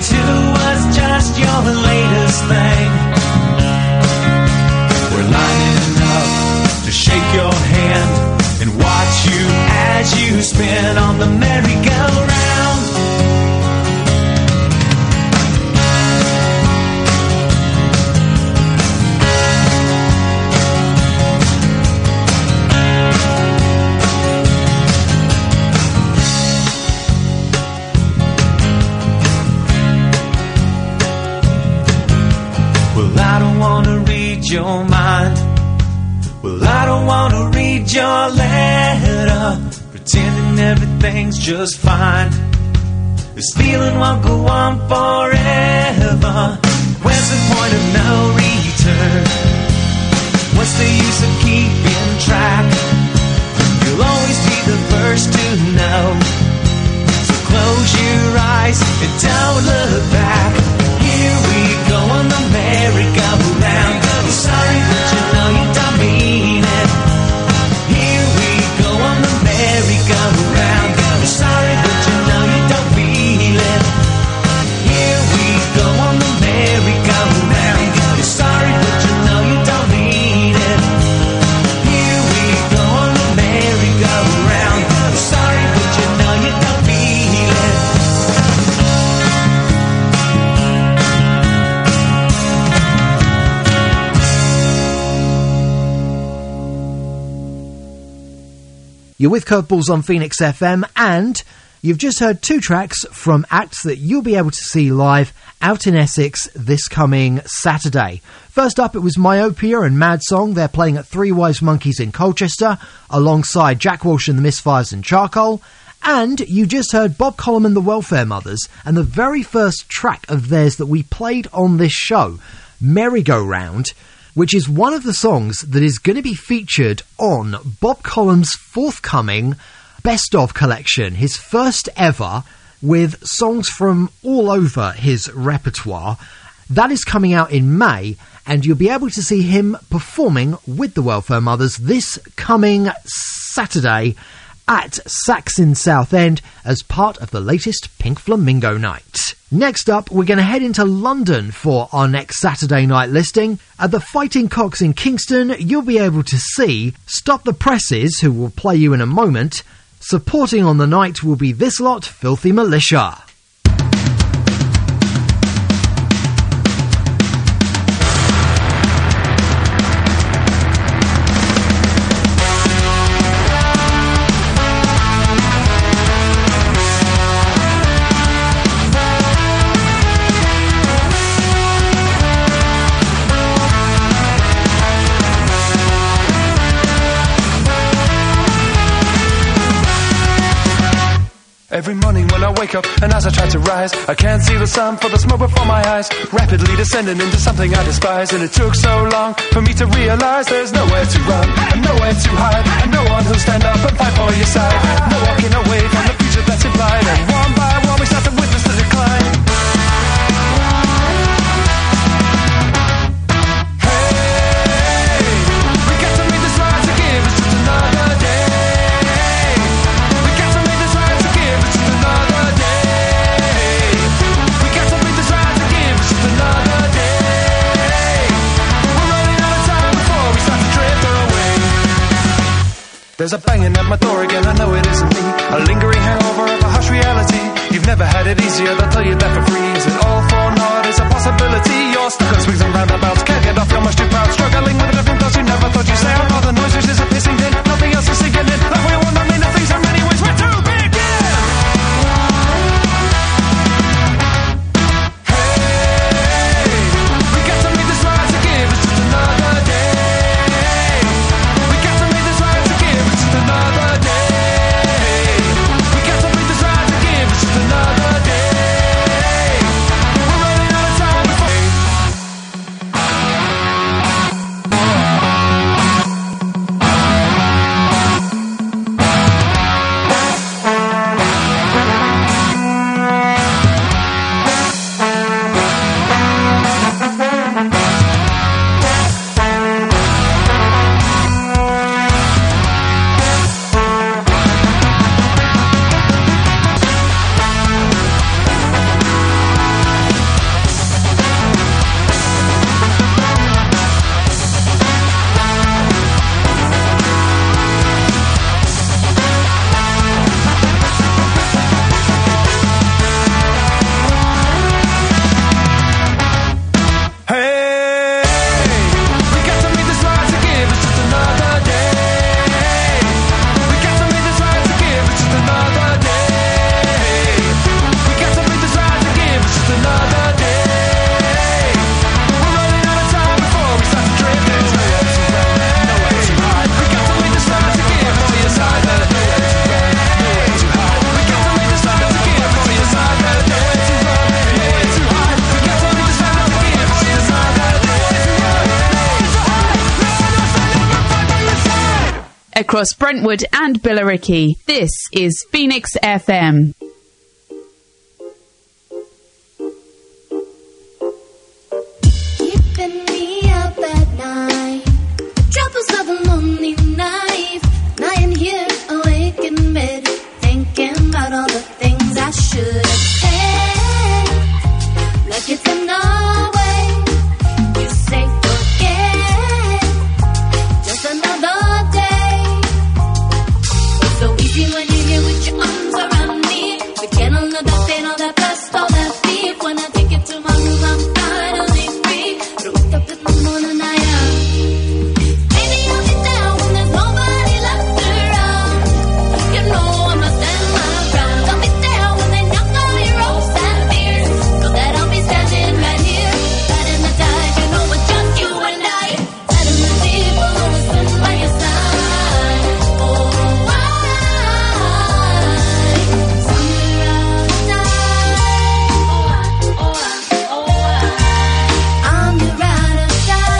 to was just your latest thing. We're lining up to shake your hand and watch you as you spin on the merry-go-round. Well, I don't want to read your mind. Well, I don't want to read your letter, pretending everything's just fine. This feeling won't go on forever. Where's the point of no return? What's the use of keeping track? You'll always be the first to know. So close your eyes and don't look back. Here we go on the merry-go-round. I'm sorry, but you know you don't mean it. Here we go on the merry-go-round. I'm sorry, but you know you don't feel it. Here we go on the merry-go-round. I'm sorry, but you know you don't mean it. Here we go on the merry-go-round. I'm sorry, but you know you don't feel it. You're with Curveballs on Phoenix FM, and you've just heard two tracks from acts that you'll be able to see live out in Essex this coming Saturday. First up, it was Myopia and Mad Song. They're playing at Three Wise Monkeys in Colchester, alongside Jack Walsh and the Misfires and Charcoal. And you just heard Bob Colum and the Welfare Mothers, and the very first track of theirs that we played on this show, Merry-Go-Round, which is one of the songs that is going to be featured on Bob Colum's forthcoming Best Of collection, his first ever, with songs from all over his repertoire. That is coming out in May, and you'll be able to see him performing with the Welfare Mothers this coming Saturday at Saxon Southend as part of the latest Pink Flamingo night. Next up, we're going to head into London for our next Saturday night listing. At the Fighting Cocks in Kingston, you'll be able to see Stop the Presses, who will play you in a moment. Supporting on the night will be this lot, Filthy Militia. Every morning when I wake up and as I try to rise, I can't see the sun for the smoke before my eyes, rapidly descending into something I despise. And it took so long for me to realize there's nowhere to run and nowhere to hide, and no one who'll stand up and fight for your side. No walking away from the future that's implied, and one by one we start to witness the decline. There's a banging at my door again, I know it isn't me. A lingering hangover of a harsh reality. You've never had it easier, they'll tell you that for free. Is it all for naught? Is a possibility? You're stuck on swings and roundabouts, can't get off, you're much too proud. Struggling with the different thoughts you never thought you'd say. All the noises is a pissing din, nothing else is sinking in. Like we want to mean nothing, so many ways we're too big in. Hey, we got to make this right to give, it's just another day. We got to make this right to give, it's just another day. We got to make this right to give, it's just another day. We're running out of time before. across Brentwood and Billericay. This is Phoenix FM. Keeping me up at night, the troubles of a lonely life. Lying here awake in bed, thinking about all the things I should have said. Like it's in the way you say forget, just another day. It's so easy when you're here with your arms around me. Forget all of that pain, all that past, all that beef. When I take it to my room, I'm finally free. But I wake up in the morning, I am. Baby, I'll be down when there's nobody left around. You know I'ma stand my ground. I'll be there when they knock all your hopes and fears. Know that I'll be standing right here, right in the tide. You know it's just you and I. Right in the deep, will always stand by your side. Oh, why? Somewhere I'm your ride or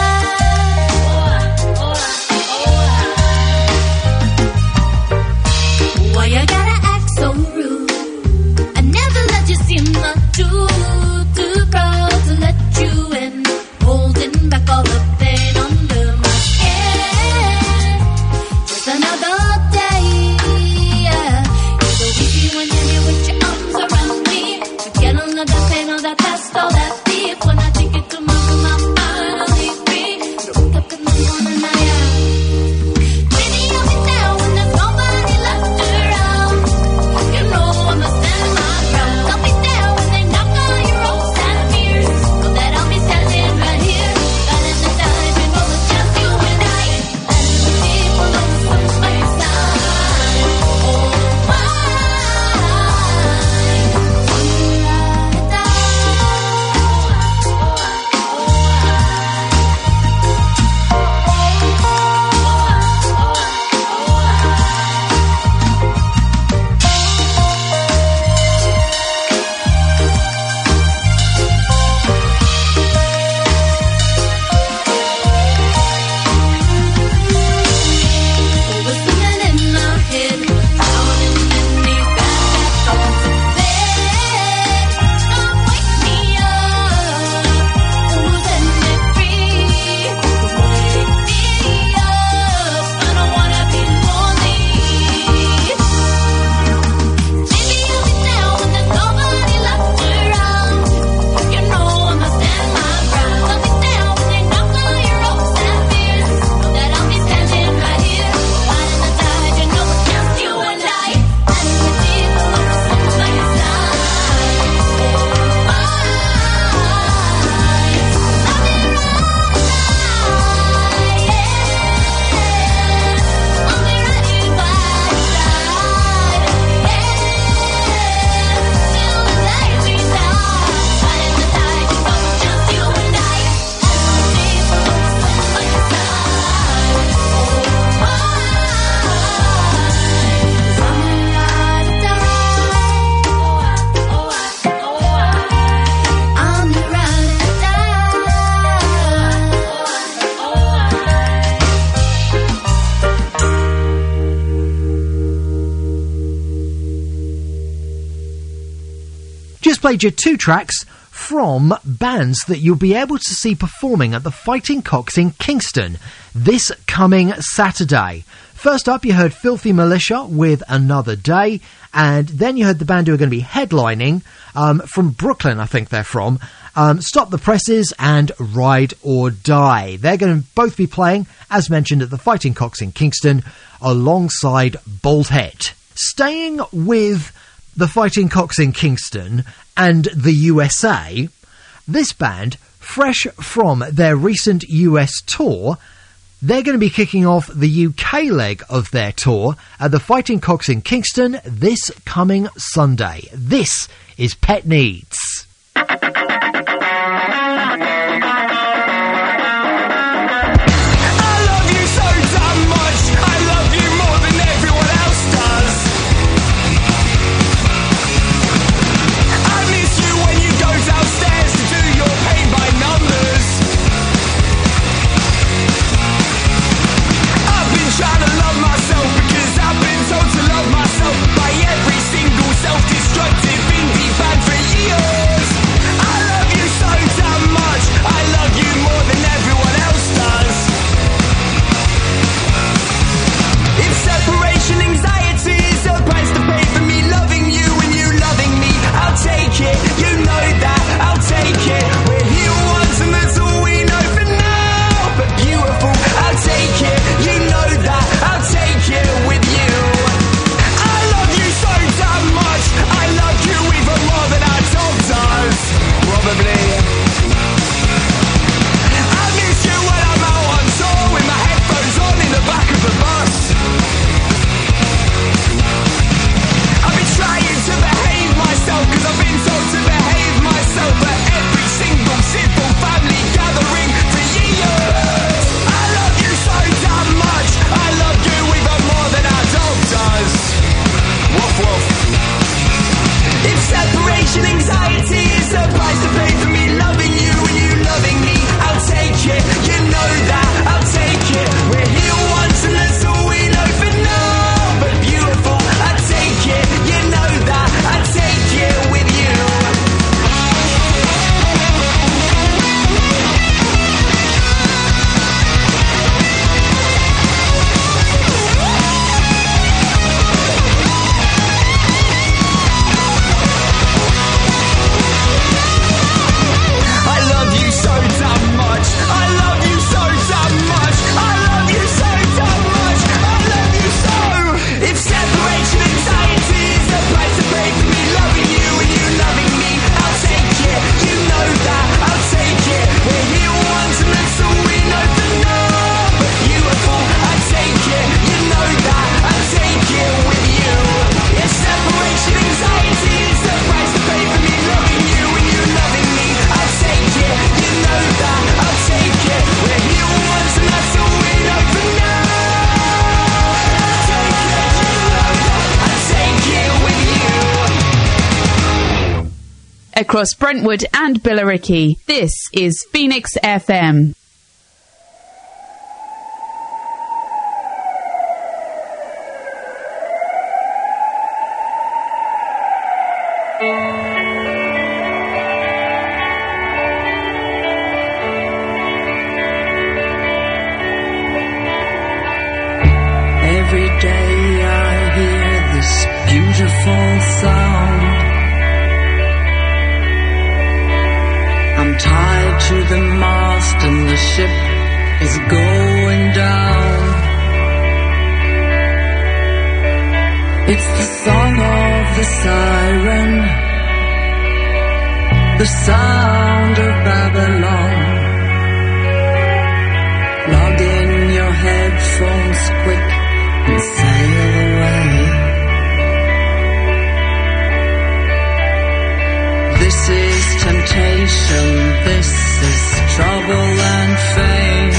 die. Why you gotta act so rude? I never let you see my truth. Too proud to let you in, holding back all the pain under my skin. Just another day. Yeah. It's so easy when you're here with your arms around me. Forget all of that pain, all that past, all that deep. When I take it to my room, I'm finally free. But I wake up in the morning, I am. Baby, I'll be there when there's nobody left around. You know I'ma stand my ground. I'll be there when they knock all your hopes and fears. Know that I'll be standing right here, right in the tide. You know it's just you and I. Right in the deep, will always stand by your side. Oh, why? Whistling in my head, drowning in these bad thoughts of bed. Don't wake me up, don't set me free. Wake me up, I don't wanna be lonely. Baby, I'll be there when there's nobody left around. You know I'ma stand my ground. I'll be there when they knock all your hopes and fears. Know that I'll be standing right here, right in the tide. You know it's just you and I. Right in the deep, will always stand by your side. Oh, why? I'll be right by, yeah. I'll be right by your side, yeah. Till the day we die. Right in the tide, you know it's just you and I. Right in the deep, will always stand by your side. Oh, why? 'Cause I'm a ride or die. I'm your ride or Just played you two tracks from bands that you'll be able to see performing at the Fighting Cocks in Kingston this coming Saturday. First up, you heard Filthy Militia with Another Day, and then you heard the band who are going to be headlining from Brooklyn, I think they're from, Stop the Presses and Ride or Die. They're going to both be playing, as mentioned, at the Fighting Cocks in Kingston, alongside Bolthead. Staying with the Fighting Cocks in Kingston and the USA, this band, fresh from their recent US tour, they're going to be kicking off the UK leg of their tour at the Fighting Cocks in Kingston this coming Sunday. This is Pet Needs. Trying to love myself. across Brentwood and Billericay. This is Phoenix FM. Every day I hear this beautiful sound. I'm tied to the mast and the ship is going down. It's the song of the siren, the sound of Babylon. Plug in your headphones quick and sail away. This is temptation, this is trouble and fame.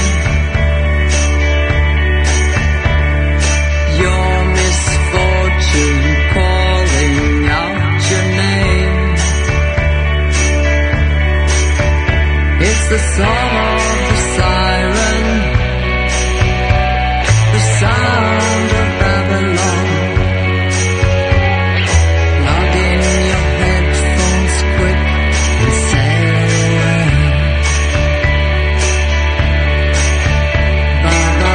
Your misfortune calling out your name. It's the song of the siren, the sound of Babylon. Plug in your headphones quick and sail away. Ba-ba.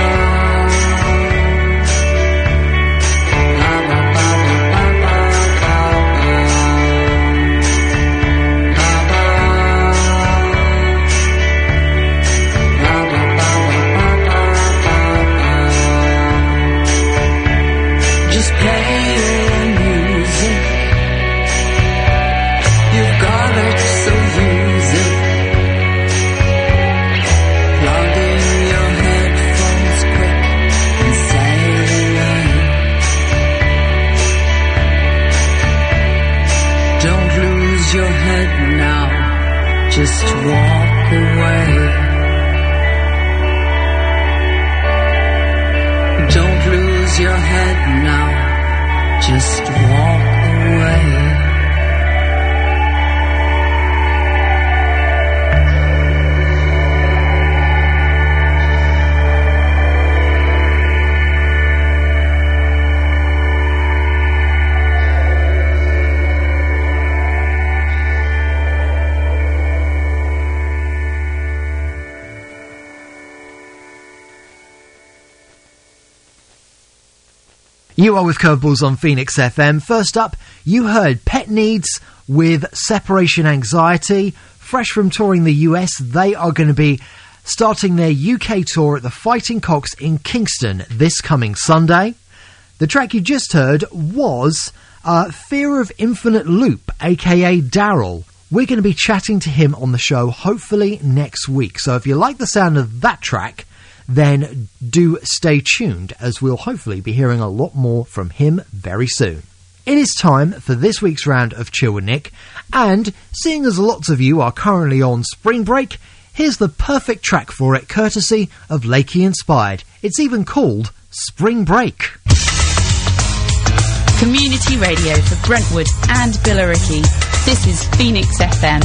Just play your music. You've got it, so use it. Plug in your headphones quick and sail away. Don't lose your head now, just walk away. Don't lose your head now, just walk away. You are with Curveballs on Phoenix FM. First up, you heard Pet Needs with Separation Anxiety. Fresh from touring the US, they are going to be starting their UK tour at the Fighting Cocks in Kingston this coming Sunday. The track you just heard was Fear of Infinite Loop, aka Daryl. We're going to be chatting to him on the show hopefully next week. So if you like the sound of that track, then do stay tuned, as we'll hopefully be hearing a lot more from him very soon. It is time for this week's round of Chill with Nick, and seeing as lots of you are currently on spring break, here's the perfect track for it, courtesy of Lakey Inspired. It's even called Spring Break. Community radio for Brentwood and Billericay. This is Phoenix FM.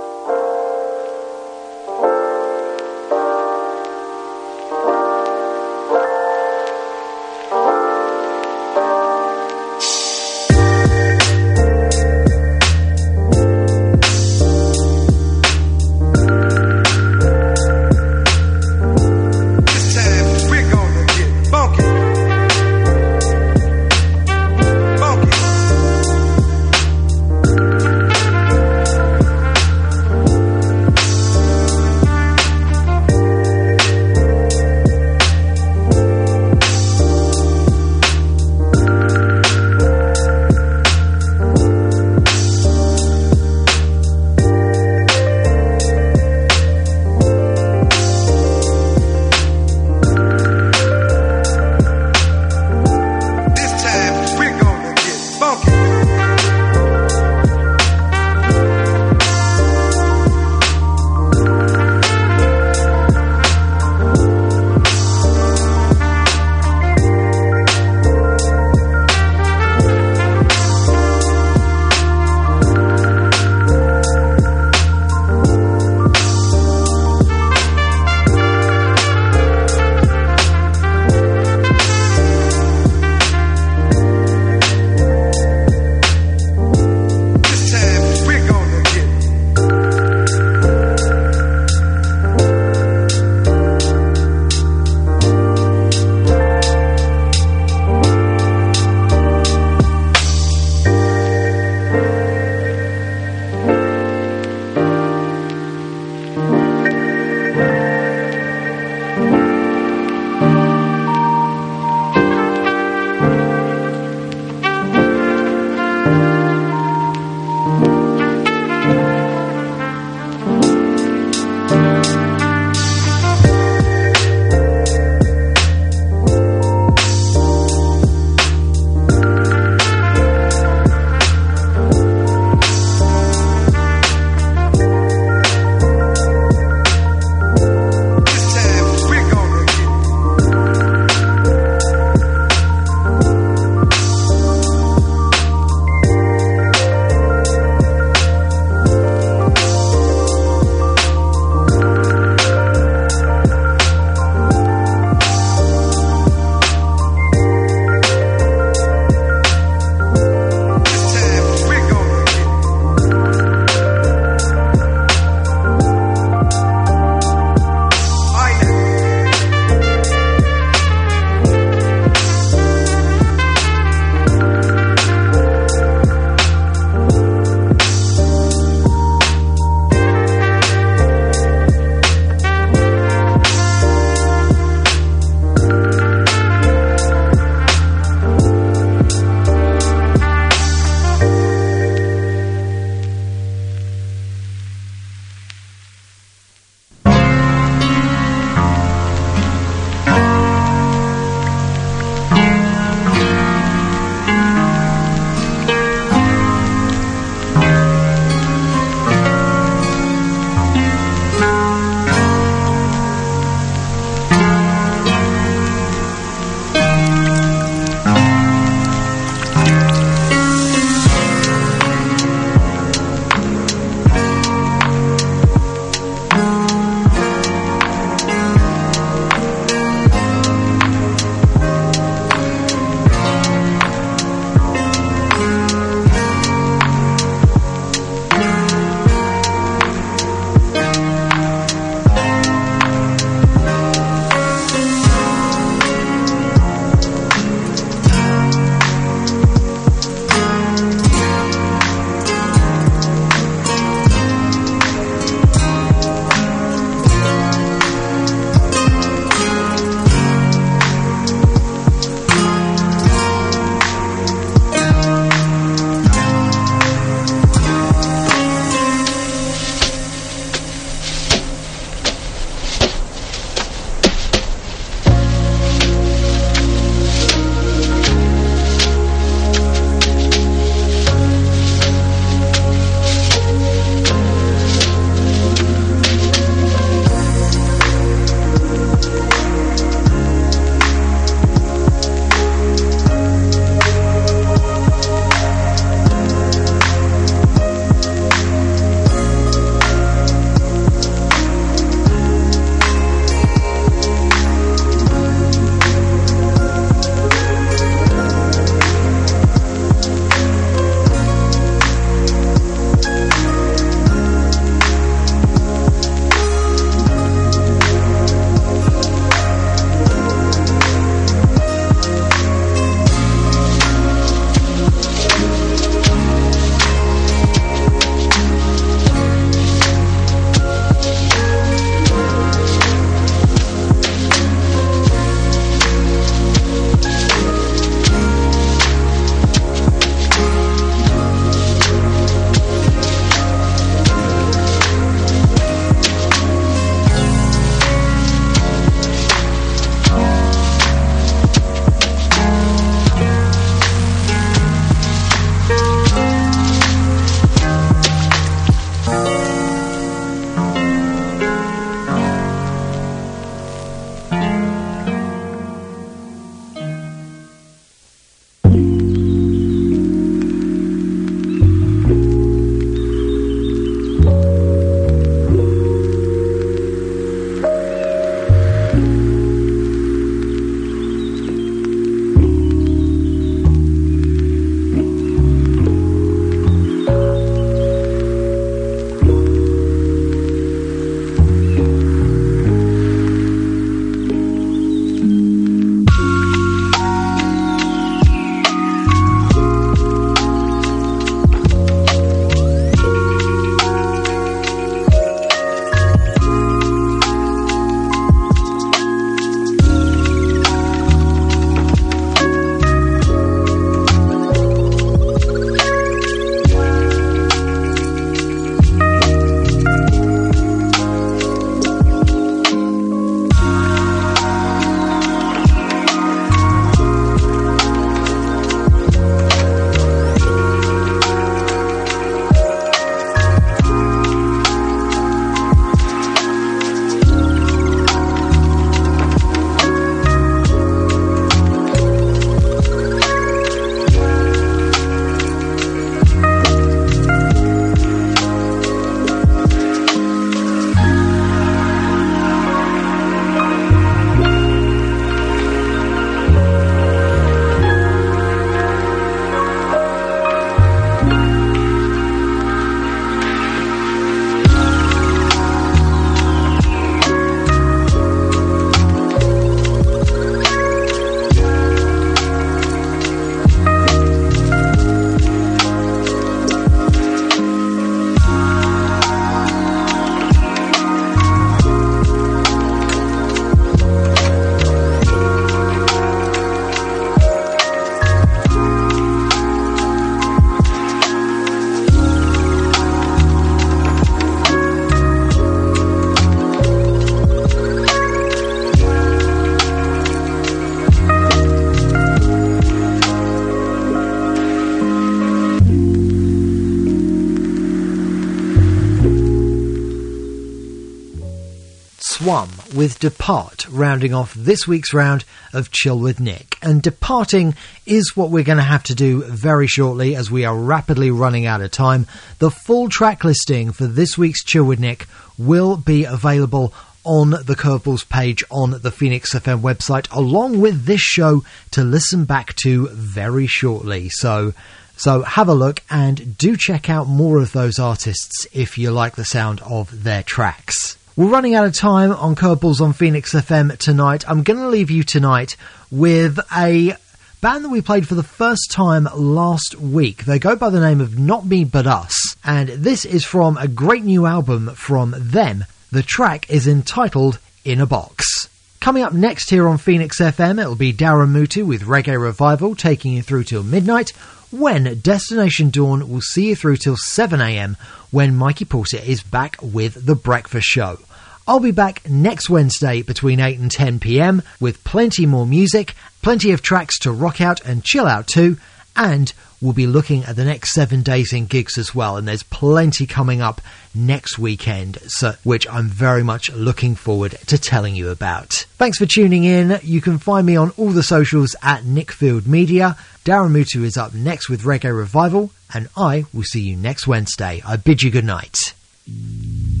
Swum with Depart, rounding off this week's round of Chill with Nick. And departing is what we're going to have to do very shortly, as we are rapidly running out of time. The full track listing for this week's Chill with Nick will be available on the Curveballs page on the Phoenix FM website, along with this show to listen back to very shortly. So have a look and do check out more of those artists if you like the sound of their tracks. We're running out of time on Curveballs on Phoenix FM tonight. I'm going to leave you tonight with a band that we played for the first time last week. They go by the name of Not Me But Us, and this is from a great new album from them. The track is entitled In a Box. Coming up next here on Phoenix FM, it'll be Darren Mutu with Reggae Revival, taking you through till midnight, when Destination Dawn will see you through till 7am, when Mikey Porter is back with The Breakfast Show. I'll be back next Wednesday between 8 and 10pm with plenty more music, plenty of tracks to rock out and chill out to, and we'll be looking at the next 7 days in gigs as well, and there's plenty coming up next weekend, which I'm very much looking forward to telling you about. Thanks for tuning in. You can find me on all the socials at Nickfield Media. Darren Mutu is up next with Reggae Revival, and I will see you next Wednesday. I bid you good night.